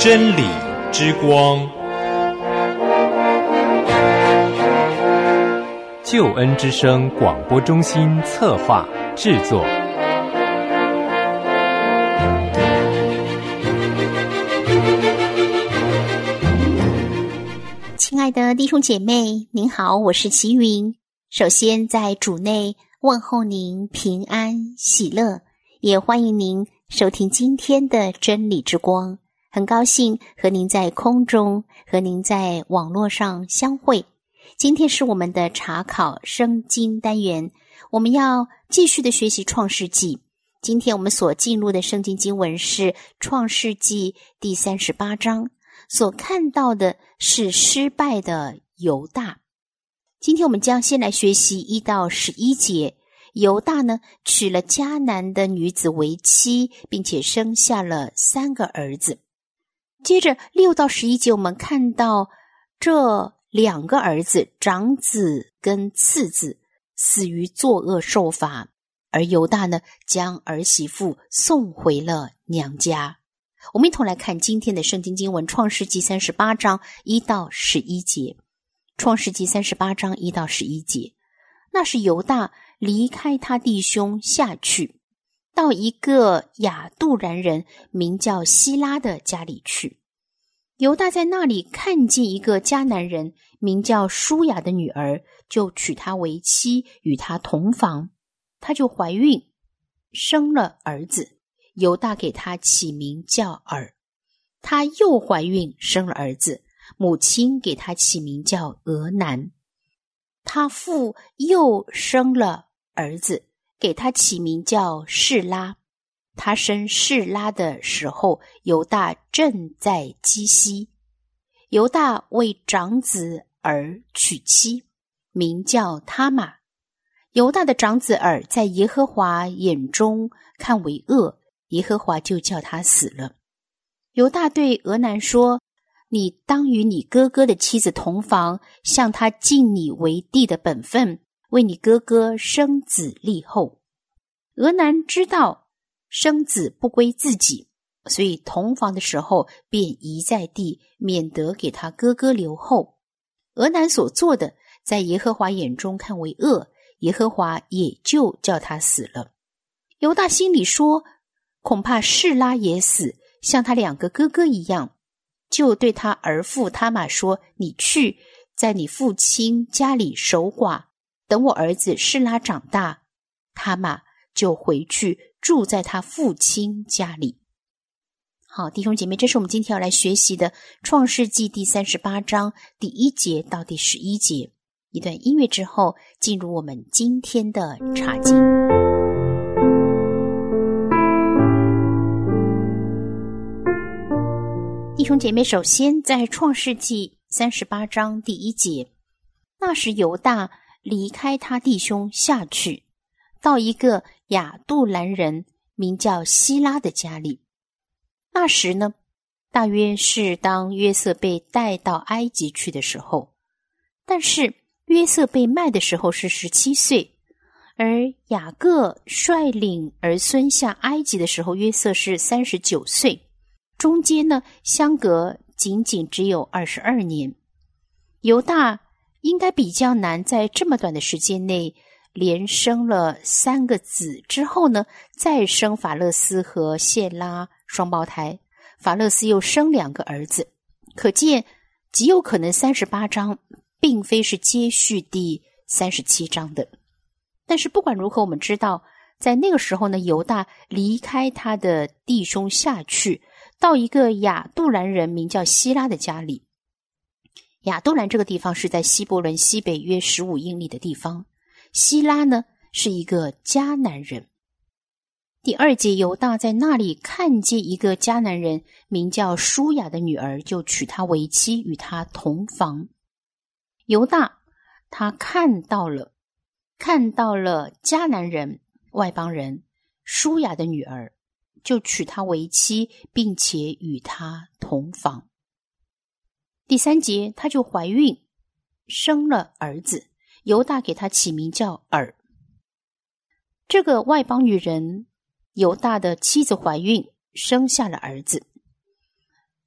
真理之光，救恩之声广播中心策划制作。 亲爱的弟兄姐妹，您好，我是齐云。首先在主内问候您平安喜乐，也欢迎您收听今天的真理之光。很高兴和您在空中，和您在网络上相会。今天是我们的查考圣经单元，我们要继续的学习创世纪。今天我们所进入的圣经经文是创世纪第38章，所看到的是失败的犹大。今天我们将先来学习1到11节。犹大呢，娶了迦南的女子为妻，并且生下了3个儿子。接着6到11节，我们看到这2个儿子，长子跟次子，死于作恶受罚，而犹大呢，将儿媳妇送回了娘家。我们一同来看今天的圣经经文，创世纪38章1到11节。创世纪38章1到11节，那是犹大离开他弟兄下去，到一个亚杜兰人名叫希拉的家里去。犹大在那里看见一个迦南人名叫舒雅的女儿，就娶她为妻，与她同房。她就怀孕，生了儿子。犹大给她起名叫尔。她又怀孕，生了儿子，母亲给她起名叫俄南。她父又生了儿子，给他起名叫示拉。他生示拉的时候，犹大正在基西。犹大为长子尔娶妻，名叫他玛。犹大的长子尔在耶和华眼中看为恶，耶和华就叫他死了。犹大对俄南说：你当与你哥哥的妻子同房，向他尽你为弟的本分，为你哥哥生子立后。俄南知道生子不归自己，所以同房的时候便移在地，免得给他哥哥留后。俄南所做的，在耶和华眼中看为恶，耶和华也就叫他死了。犹大心里说，恐怕示拉也死，像他2个哥哥一样，就对他儿妇他玛说：你去，在你父亲家里守寡，等我儿子示拉长大。他玛就回去住在他父亲家里。好，弟兄姐妹，这是我们今天要来学习的创世纪第38章第1节到第11节。一段音乐之后，进入我们今天的查经。弟兄姐妹，首先在创世纪38章第1节，那时犹大离开他弟兄下去，到一个亚杜兰人名叫希拉的家里。那时呢，大约是当约瑟被带到埃及去的时候，但是约瑟被卖的时候是17岁，而雅各率领儿孙下埃及的时候，约瑟是39岁，中间呢相隔仅仅只有22年。犹大应该比较难在这么短的时间内连生了3个子之后呢，再生法勒斯和谢拉双胞胎，法勒斯又生2个儿子，可见极有可能38章并非是接续第37章的。但是不管如何，我们知道在那个时候呢，犹大离开他的弟兄下去，到一个亚杜兰人名叫希拉的家里。亚杜兰这个地方是在希伯伦西北约15英里的地方。希拉呢是一个迦南人。第2节，犹大在那里看见一个迦南人名叫舒雅的女儿，就娶她为妻，与她同房。犹大他看到了迦南人外邦人舒雅的女儿，就娶她为妻，并且与她同房。第3节，她就怀孕，生了儿子，犹大给她起名叫尔。这个外邦女人犹大的妻子怀孕，生下了儿子。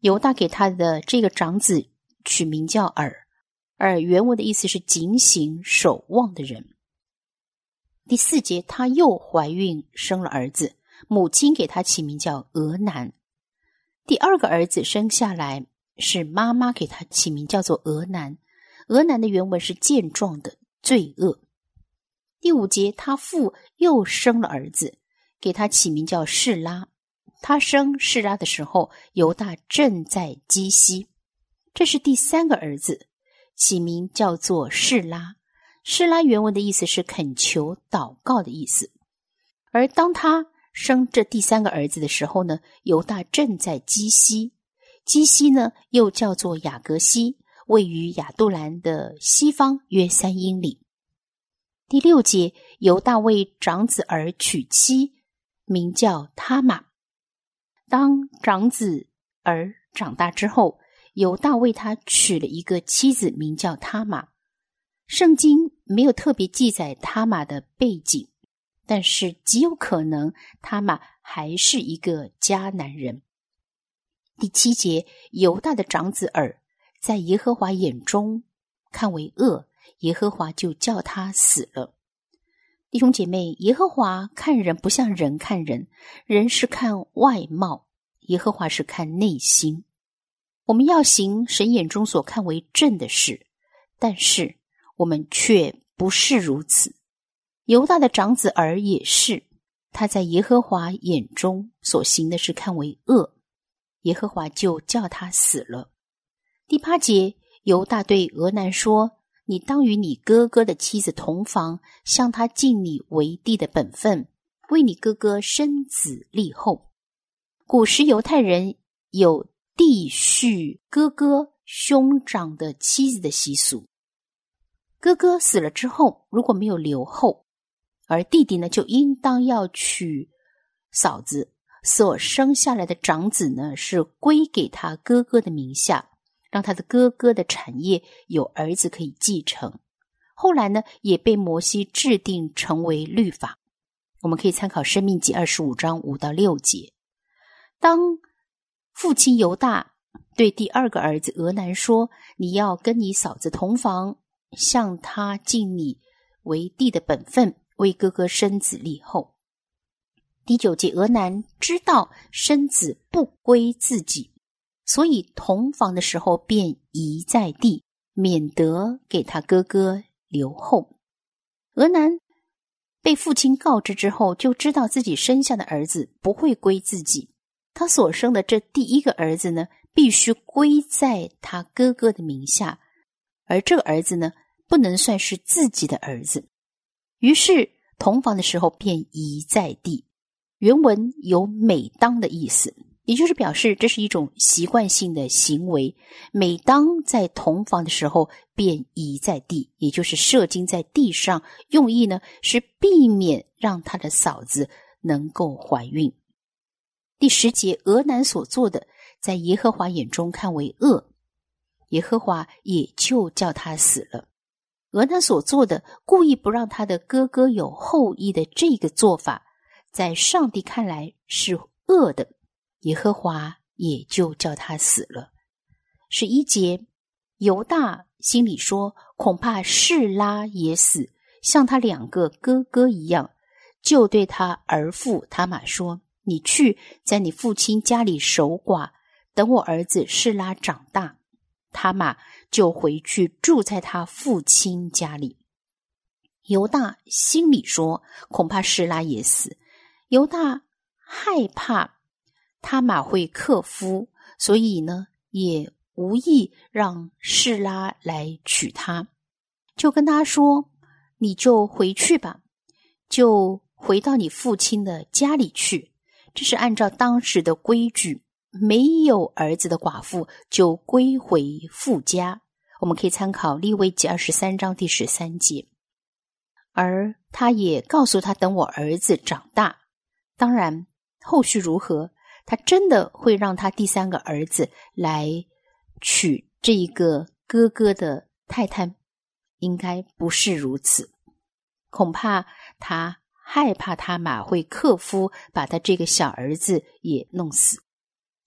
犹大给他的这个长子取名叫尔，而原文的意思是警醒守望的人。第4节，他又怀孕生了儿子，母亲给他起名叫俄南。第2个儿子生下来，是妈妈给他起名叫做俄南。俄南的原文是健壮的，罪恶。第5节，他父又生了儿子，给他起名叫示拉。他生示拉的时候，犹大正在基西。这是第3个儿子，起名叫做示拉。示拉原文的意思是恳求、祷告的意思。而当他生这第3个儿子的时候呢，犹大正在基西。基西呢，又叫做雅各西，位于亚杜兰的西方约3英里。第6节，犹大为长子儿娶妻，名叫他玛。当长子儿长大之后，犹大为他娶了一个妻子，名叫他玛。圣经没有特别记载他玛的背景，但是极有可能他玛还是一个迦南人。第7节，犹大的长子尔在耶和华眼中看为恶，耶和华就叫他死了。弟兄姐妹，耶和华看人不像人看人，人是看外貌，耶和华是看内心。我们要行神眼中所看为正的事，但是我们却不是如此。犹大的长子尔也是，他在耶和华眼中所行的是看为恶，耶和华就叫他死了。第8节，犹大对俄南说，你当与你哥哥的妻子同房，向他尽你为弟的本分，为你哥哥生子立后。古时犹太人有弟婿哥哥兄长的妻子的习俗，哥哥死了之后，如果没有留后，而弟弟呢，就应当要娶嫂子，所生下来的长子呢，是归给他哥哥的名下，让他的哥哥的产业有儿子可以继承。后来呢，也被摩西制定成为律法。我们可以参考申命记25章5到6节。当父亲犹大对第2个儿子俄南说，你要跟你嫂子同房，向他尽你为弟的本分，为哥哥生子立后。第9节，俄南知道生子不归自己，所以同房的时候便移在地，免得给他哥哥留后。俄南被父亲告知之后，就知道自己生下的儿子不会归自己，他所生的这第1个儿子呢，必须归在他哥哥的名下，而这个儿子呢，不能算是自己的儿子。于是同房的时候便移在地，原文有每当的意思，也就是表示这是一种习惯性的行为，每当在同房的时候便移在地，也就是射精在地上，用意呢是避免让他的嫂子能够怀孕。第10节，俄南所做的在耶和华眼中看为恶，耶和华也就叫他死了。俄南所做的故意不让他的哥哥有后裔的这个做法，在上帝看来是恶的，耶和华也就叫他死了。11节，犹大心里说，恐怕示拉也死，像他2个哥哥一样，就对他儿父他玛说，你去在你父亲家里守寡，等我儿子示拉长大。他玛就回去住在他父亲家里。犹大心里说，恐怕示拉也死。犹大害怕他玛会克夫，所以呢，也无意让示拉来娶他，就跟他说，你就回去吧，就回到你父亲的家里去。这是按照当时的规矩，没有儿子的寡妇就归回父家。我们可以参考利未记23章第13节。而他也告诉他，等我儿子长大，当然后续如何，他真的会让他第3个儿子来娶这一个哥哥的太太，应该不是如此。恐怕他害怕他玛会克夫，把他这个小儿子也弄死。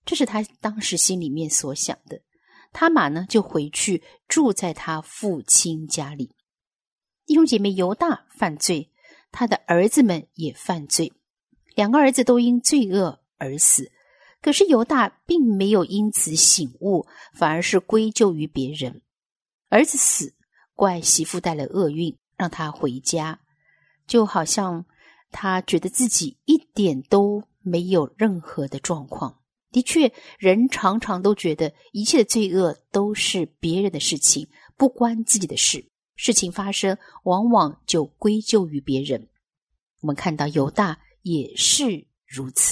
这是他当时心里面所想的。他玛呢就回去住在他父亲家里。弟兄姐妹，犹大犯罪，他的儿子们也犯罪，两个儿子都因罪恶而死。可是犹大并没有因此醒悟，反而是归咎于别人。儿子死，怪媳妇带了厄运，让他回家，就好像他觉得自己一点都没有任何的状况。的确，人常常都觉得一切的罪恶都是别人的事情，不关自己的事。事情发生，往往就归咎于别人。我们看到犹大也是如此。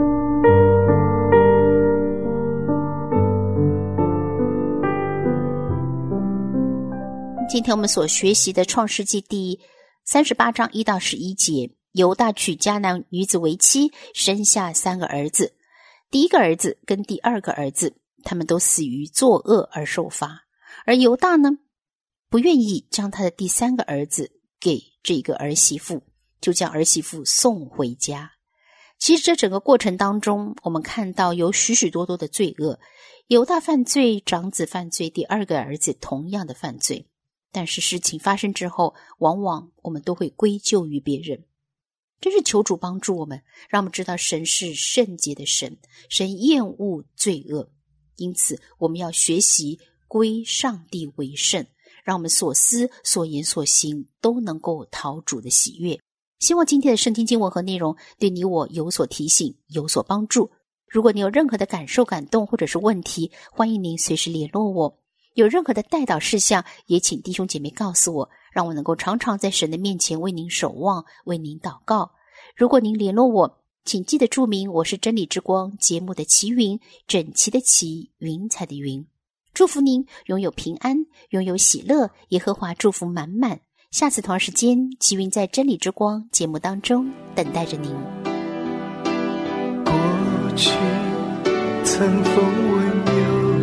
今天我们所学习的创世纪第38章1到11节，犹大娶迦南女子为妻，生下3个儿子。第一个儿子跟第二个儿子，他们都死于作恶而受罚。而犹大呢，不愿意将他的第3个儿子给这个儿媳妇，就将儿媳妇送回家。其实这整个过程当中，我们看到有许许多多的罪恶，犹大犯罪，长子犯罪，第二个儿子同样的犯罪。但是事情发生之后，往往我们都会归咎于别人。真是求主帮助我们，让我们知道神是圣洁的神，神厌恶罪恶。因此我们要学习归上帝为圣，让我们所思所言所行都能够讨主的喜悦。希望今天的圣经经文和内容对你我有所提醒，有所帮助。如果你有任何的感受、感动或者是问题，欢迎您随时联络我。有任何的代祷事项，也请弟兄姐妹告诉我，让我能够常常在神的面前为您守望，为您祷告。如果您联络我，请记得注明我是真理之光节目的齐云，整齐的齐，云彩的云。祝福您拥有平安，拥有喜乐，耶和华祝福满满。下次同样时间，齐云在真理之光节目当中等待着您。 过去曾风闻有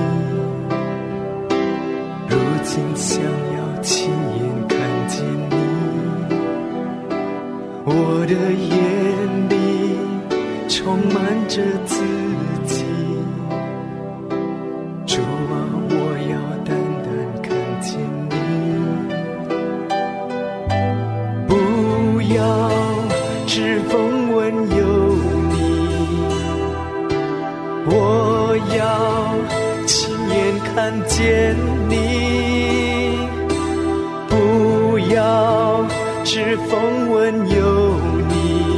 你，如今想要亲眼看见你。我的眼里充满着自己，主啊，我要单单看见你。不要只风闻有你，我要亲眼看见你。不要只风闻有你，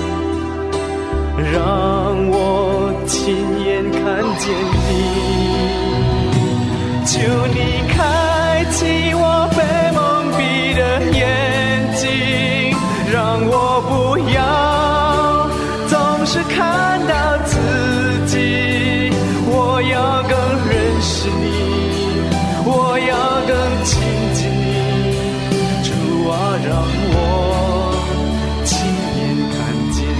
让我亲眼看见你。求你开启我被蒙蔽的眼睛，让我不要总是看到自己。我要更认识你，我要更亲近你。主啊，让我亲眼看见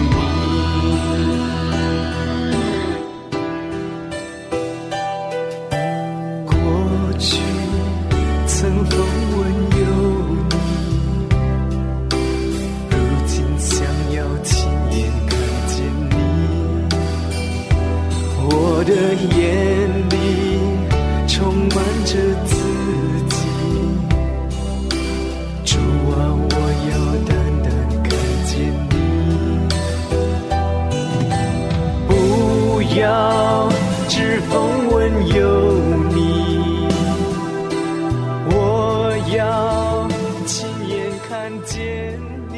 你。过去曾风闻有你，如今想要亲眼看见你。我的眼里充满着自己，主啊，我要单单看见你。不要只风闻有你，我要亲眼看见